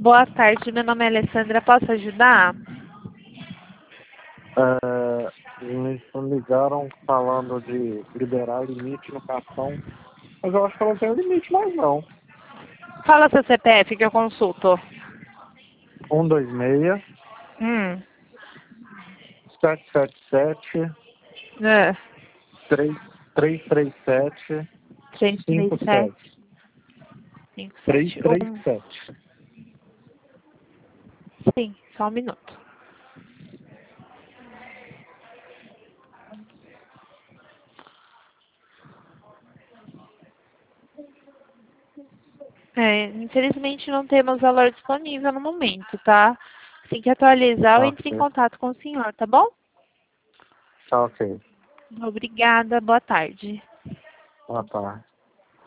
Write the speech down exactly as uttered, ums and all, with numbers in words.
Boa tarde, meu nome é Alessandra, posso ajudar? É, me ligaram falando de liberar limite no cartão, mas eu acho que eu não tenho limite mais não. Fala seu C P F que eu consulto. um dois seis, Hum, sete sete sete, é, três três sete, três três cinco sete, sete. cinco três sete três um. sete. Sim, só um minuto. É, infelizmente não temos valor disponível no momento, tá? Assim que atualizar, eu entro em Ok. contato com o senhor, tá bom? Tá ok. Obrigada, boa tarde. Boa tarde.